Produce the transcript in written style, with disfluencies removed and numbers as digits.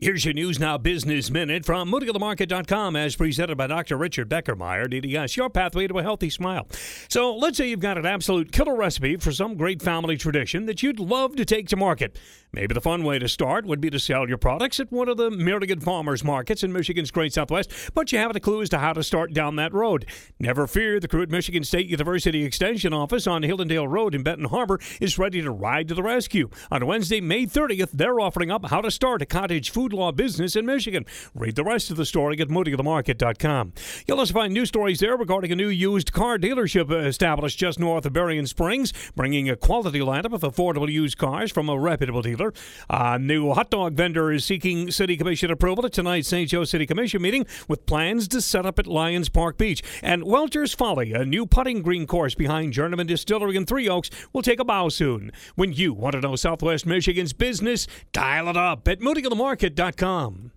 Here's your News Now Business Minute from MoodyOnTheMarket.com as presented by Dr. Richard Beckermeyer, DDS, your pathway to a healthy smile. So let's say you've got an absolute killer recipe for some great family tradition that you'd love to take to market. Maybe the fun way to start would be to sell your products at one of the myriad farmers markets in Michigan's great Southwest, but you haven't a clue as to how to start down that road. Never fear, the crew at Michigan State University Extension Office on Hildendale Road in Benton Harbor is ready to ride to the rescue. On Wednesday, May 30th, they're offering up how to start a cottage food law business in Michigan. Read the rest of the story at MoodyOnTheMarket.com. You'll also find news stories there regarding a new used car dealership established just north of Berrien Springs, bringing a quality lineup of affordable used cars from a reputable dealer. A new hot dog vendor is seeking City Commission approval at tonight's St. Joe City Commission meeting with plans to set up at Lions Park Beach. And Welter's Folly, a new putting green course behind Journeyman Distillery in Three Oaks, will take a bow soon. When you want to know Southwest Michigan's business, dial it up at MoodyOnTheMarket.com.